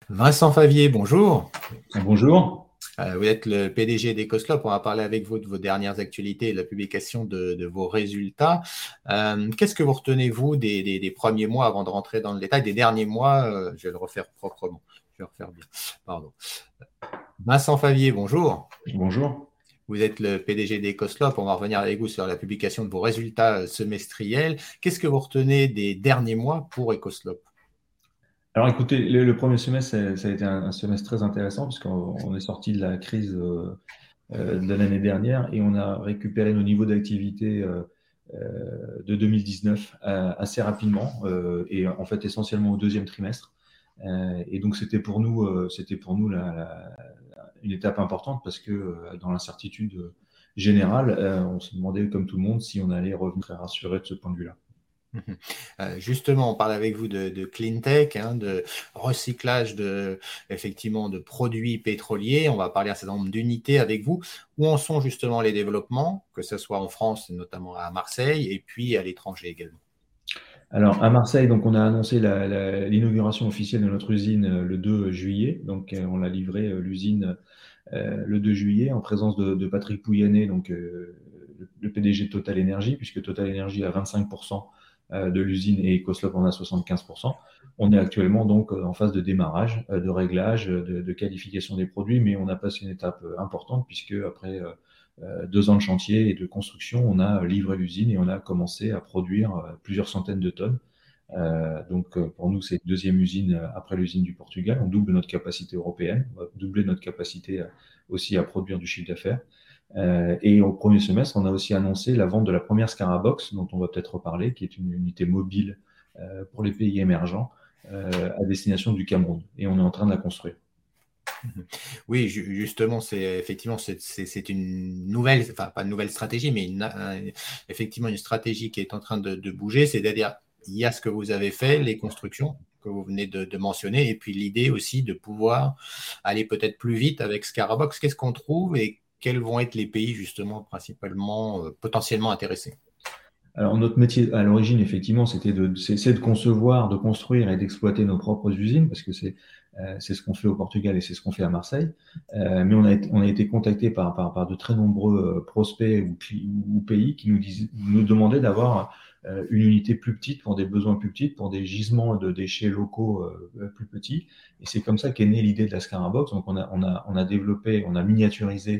Vincent Favier, bonjour. Bonjour. Vous êtes le PDG d'EcoSlop. On va parler avec vous de vos dernières actualités et de la publication de vos résultats. Qu'est-ce que vous retenez, vous, des premiers mois avant de rentrer dans le détail, des derniers mois? Je vais le refaire proprement. Je vais le refaire bien. Pardon. Vincent Favier, bonjour. Bonjour. Vous êtes le PDG d'EcoSlop. On va revenir avec vous sur la publication de vos résultats semestriels. Qu'est-ce que vous retenez des derniers mois pour EcoSlop? Alors écoutez, le premier semestre, ça a été un semestre très intéressant puisqu'on est sorti de la crise de l'année dernière et on a récupéré nos niveaux d'activité de 2019 assez rapidement et en fait essentiellement au deuxième trimestre. Et donc c'était pour nous une étape importante parce que dans l'incertitude générale, on se demandait comme tout le monde si on allait revenir très rassuré de ce point de vue-là. Justement, on parle avec vous de clean tech, hein, de recyclage effectivement, de produits pétroliers. On va parler un certain nombre d'unités avec vous. Où en sont justement les développements, que ce soit en France, notamment à Marseille, et puis à l'étranger également? Alors, à Marseille, donc, on a annoncé l'inauguration officielle de notre usine le 2 juillet. Donc, on a livré l'usine le 2 juillet en présence de Patrick Pouyanné, donc, le PDG de Total Energy, puisque Total Energy a 25% de l'usine et EcoSlop en a 75%. On est actuellement donc en phase de démarrage, de réglage, de qualification des produits, mais on a passé une étape importante puisque après 2 ans de chantier et de construction, on a livré l'usine et on a commencé à produire plusieurs centaines de tonnes. Donc pour nous, c'est une deuxième usine après l'usine du Portugal. On double notre capacité européenne, on va doubler notre capacité aussi à produire du chiffre d'affaires. Et au premier semestre, on a aussi annoncé la vente de la première Scarabox, dont on va peut-être reparler, qui est une unité mobile pour les pays émergents à destination du Cameroun. Et on est en train de la construire. Oui, justement, effectivement c'est une nouvelle, enfin pas une nouvelle stratégie, mais effectivement une stratégie qui est en train de bouger. C'est-à-dire, il y a ce que vous avez fait, les constructions que vous venez de mentionner, et puis l'idée aussi de pouvoir aller peut-être plus vite avec Scarabox. Qu'est-ce qu'on trouve et quels vont être les pays justement principalement potentiellement intéressés? Alors, notre métier à l'origine, effectivement, c'est de concevoir, de construire et d'exploiter nos propres usines, parce que c'est ce qu'on fait au Portugal et c'est ce qu'on fait à Marseille. Mais on a été contacté par de très nombreux prospects ou pays qui nous demandaient d'avoir une unité plus petite pour des besoins plus petits, pour des gisements de déchets locaux plus petits. Et c'est comme ça qu'est née l'idée de la Scarabox. Donc, on a développé, on a miniaturisé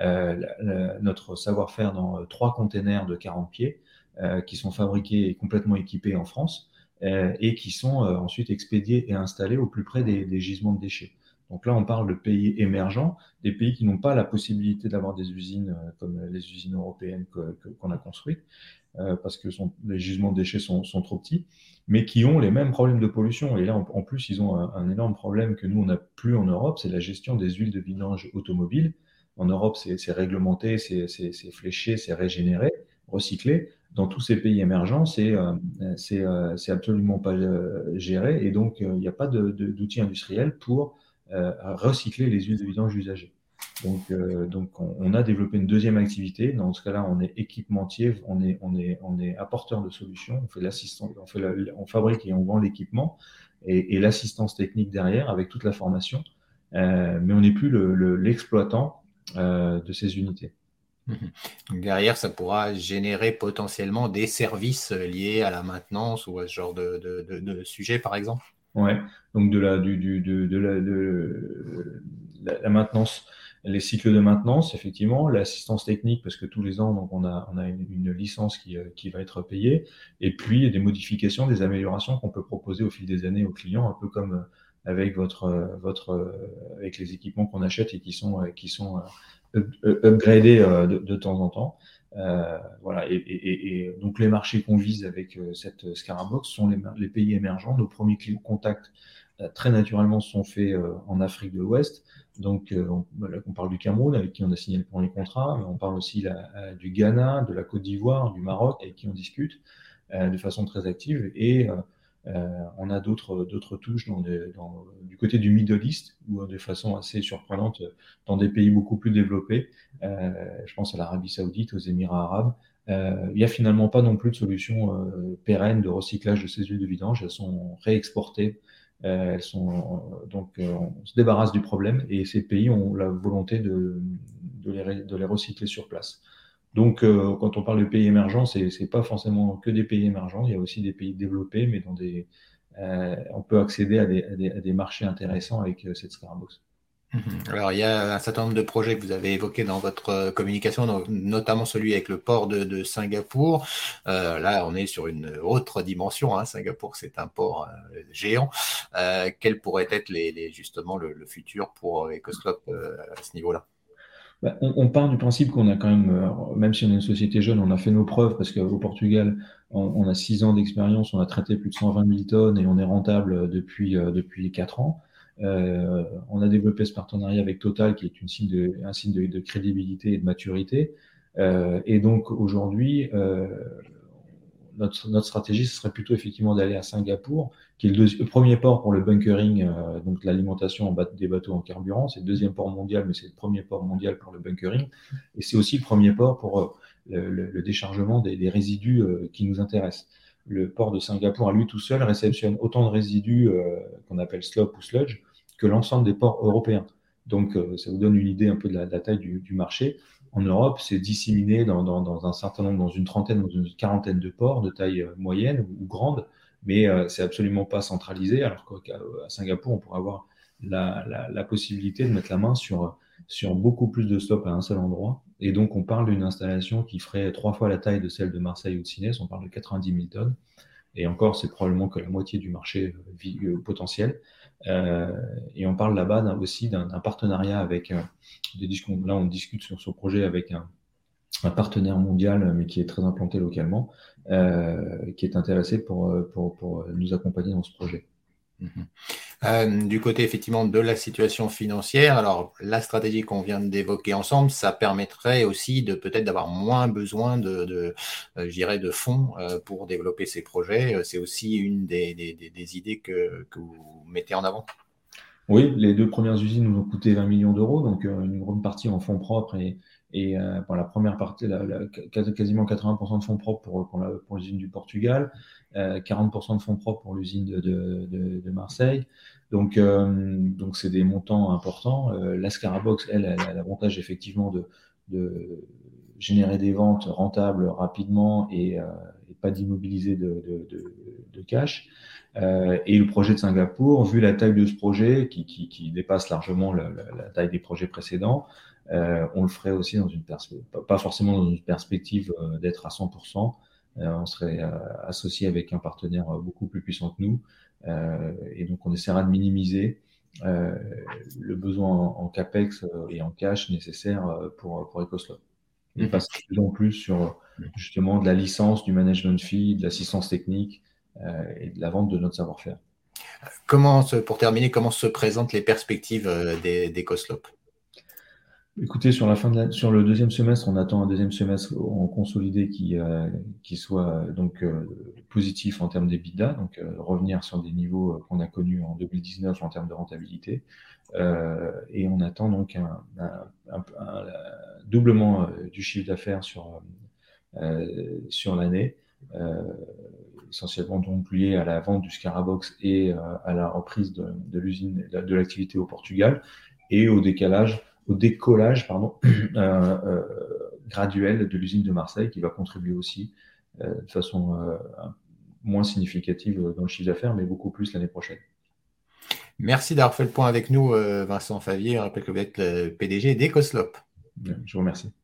notre savoir-faire dans 3 containers de 40 pieds qui sont fabriqués et complètement équipés en France et qui sont ensuite expédiés et installés au plus près des gisements de déchets. Donc là, on parle de pays émergents, des pays qui n'ont pas la possibilité d'avoir des usines comme les usines européennes qu'on a construites, parce que les gisements de déchets sont trop petits, mais qui ont les mêmes problèmes de pollution. Et là, en plus, ils ont un énorme problème que nous, on n'a plus en Europe, c'est la gestion des huiles de vidange automobiles. En Europe, c'est réglementé, c'est fléché, c'est régénéré, recyclé. Dans tous ces pays émergents, c'est absolument pas géré et donc il n'y a pas d'outils industriels pour recycler les huiles de vidange usagées. Donc on a développé une deuxième activité. Dans ce cas-là, on est équipementier, on est apporteur de solutions. On fait l'assistance, on fabrique et on vend l'équipement et l'assistance technique derrière avec toute la formation. Mais on n'est plus l'exploitant de ces unités. Mhm. Donc derrière, ça pourra générer potentiellement des services liés à la maintenance ou à ce genre de sujet, par exemple. Ouais, donc de la maintenance, les cycles de maintenance, effectivement, l'assistance technique, parce que tous les ans, donc on a une licence qui va être payée, et puis des modifications, des améliorations qu'on peut proposer au fil des années aux clients, un peu comme avec avec les équipements qu'on achète et qui sont upgradés de temps en temps. Voilà. Et donc les marchés qu'on vise avec cette Scarabox sont les pays émergents. Nos premiers contacts très naturellement sont faits en Afrique de l'Ouest. Donc on parle du Cameroun avec qui on a signé le premier contrat, mais on parle aussi du Ghana, de la Côte d'Ivoire, du Maroc avec qui on discute de façon très active. Et on a d'autres touches du côté du Middle East, ou de façon assez surprenante, dans des pays beaucoup plus développés. Je pense à l'Arabie Saoudite, aux Émirats arabes. Il n'y a finalement pas non plus de solution pérenne de recyclage de ces huiles de vidange. Elles sont réexportées On se débarrasse du problème et ces pays ont la volonté de les recycler sur place. Donc, quand on parle de pays émergents, c'est pas forcément que des pays émergents. Il y a aussi des pays développés, mais on peut accéder à des marchés intéressants avec cette Scarabox. Alors, il y a un certain nombre de projets que vous avez évoqués dans votre communication, notamment celui avec le port de Singapour. Là, on est sur une autre dimension, hein. Singapour, c'est un port géant. Quel pourrait être justement le futur pour Ecoscope à ce niveau-là? On part du principe qu'on a quand même, même si on est une société jeune, on a fait nos preuves parce qu'au Portugal, on a 6 ans d'expérience, on a traité plus de 120 000 tonnes et on est rentable depuis 4 ans. On a développé ce partenariat avec Total qui est un signe de crédibilité et de maturité. Et donc aujourd'hui, notre stratégie, ce serait plutôt effectivement d'aller à Singapour, qui est le premier port pour le bunkering, donc l'alimentation des bateaux en carburant. C'est le deuxième port mondial, mais c'est le premier port mondial pour le bunkering. Et c'est aussi le premier port pour le déchargement des résidus qui nous intéressent. Le port de Singapour, à lui tout seul, réceptionne autant de résidus qu'on appelle slop ou sludge que l'ensemble des ports européens. Donc, ça vous donne une idée un peu de la taille du marché. En Europe, c'est disséminé dans un certain nombre, dans une trentaine, dans une quarantaine de ports de taille moyenne ou grande, mais c'est absolument pas centralisé, alors qu'à Singapour, on pourrait avoir la possibilité de mettre la main sur beaucoup plus de stops à un seul endroit. Et donc, on parle d'une installation qui ferait 3 fois la taille de celle de Marseille ou de Sines, on parle de 90 000 tonnes. Et encore, c'est probablement que la moitié du marché potentiel. Et on parle là-bas aussi d'un partenariat avec là, on discute sur ce projet avec un partenaire mondial, mais qui est très implanté localement, qui est intéressé pour nous accompagner dans ce projet. Du côté effectivement de la situation financière, alors la stratégie qu'on vient d'évoquer ensemble, ça permettrait aussi de peut-être d'avoir moins besoin je dirais de fonds pour développer ces projets. C'est aussi une des idées que vous mettez en avant. Oui, les 2 premières usines nous ont coûté 20 millions d'euros, donc une grande partie en fonds propres et pour la première partie, quasiment 80% de fonds propres pour l'usine du Portugal, 40% de fonds propres pour l'usine de Marseille. Donc c'est des montants importants. La Scarabox, elle a l'avantage effectivement de générer des ventes rentables rapidement et pas d'immobiliser de cash. Et le projet de Singapour, vu la taille de ce projet qui dépasse largement la taille des projets précédents, on le ferait aussi pas forcément dans une perspective d'être à 100%. On serait associé avec un partenaire beaucoup plus puissant que nous. Et donc, on essaiera de minimiser le besoin en CAPEX et en cash nécessaire pour Ecoslop. Et passer de plus en plus sur justement de la licence, du management fee, de l'assistance technique et de la vente de notre savoir-faire. Pour terminer, comment se présentent les perspectives d'Ecoslop? Écoutez, sur le deuxième semestre, on attend un deuxième semestre en consolidé qui soit donc positif en termes d'EBITDA, donc revenir sur des niveaux qu'on a connus en 2019 en termes de rentabilité. Et on attend donc un doublement du chiffre d'affaires sur l'année, essentiellement donc lié à la vente du Scarabox et à la reprise de l'usine, de l'activité au Portugal et au décollage graduel de l'usine de Marseille qui va contribuer aussi de façon moins significative dans le chiffre d'affaires, mais beaucoup plus l'année prochaine. Merci d'avoir fait le point avec nous, Vincent Favier. Je rappelle que vous êtes le PDG d'Ecoslop. Je vous remercie.